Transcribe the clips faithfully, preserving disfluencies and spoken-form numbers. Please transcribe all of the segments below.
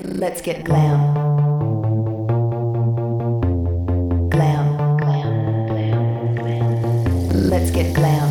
Let's get glam. Glam. Glam. Glam. Glam. Let's get glam.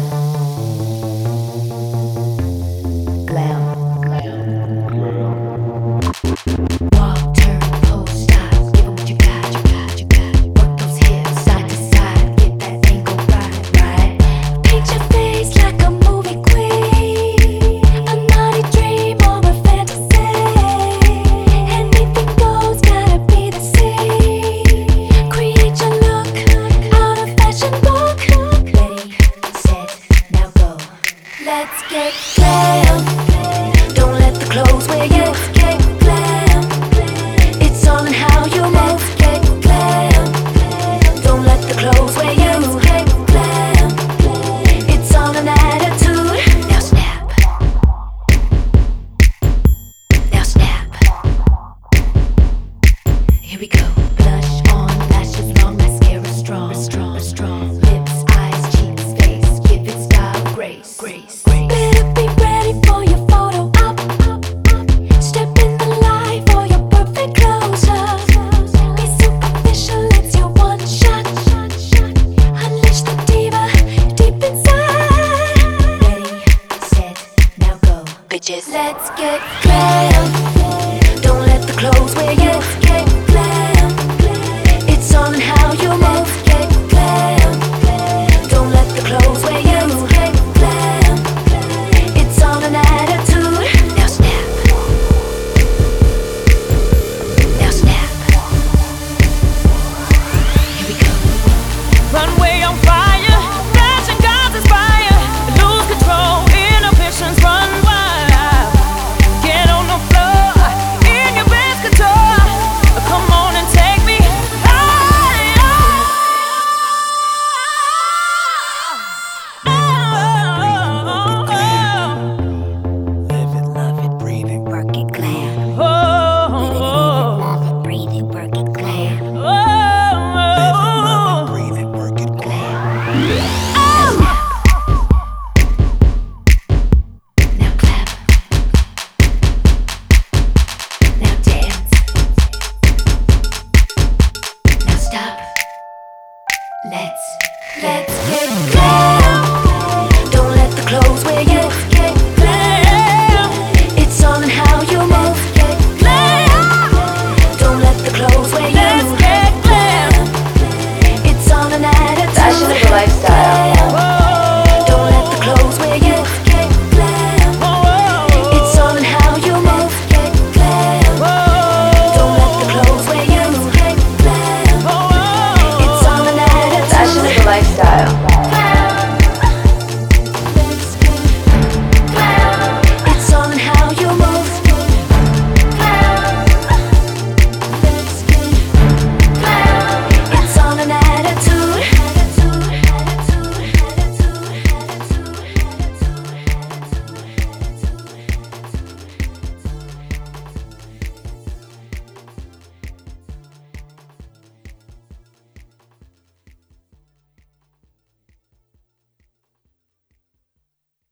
Glam. Glam. Glam. Walk, turn, pose, stop. Give 'em what you got, you got, you got. Work those hips side to side. Get that angle right, right. Paint your face like a movie queen, a naughty dream or a fantasy. Anything goes, gotta be the same. Create your look out of fashion book. Ready, set, now go. Let's get glam. Don't let the clothes wear you. Let's get glam. It's all in how you move. Let's get glam. Don't let the clothes wear you. Let's get glam. It's all an attitude. Now snap. Now snap. Here we go. Blush on, lashes long, mascara strong, strong, strong. Lips, eyes, cheeks, face, give it style, grace, grace. Better be ready for your photo op. Step in the light for your perfect close-up. Be superficial, it's your one shot. Unleash the diva deep inside. Ready, set, now go. Bitches, let's get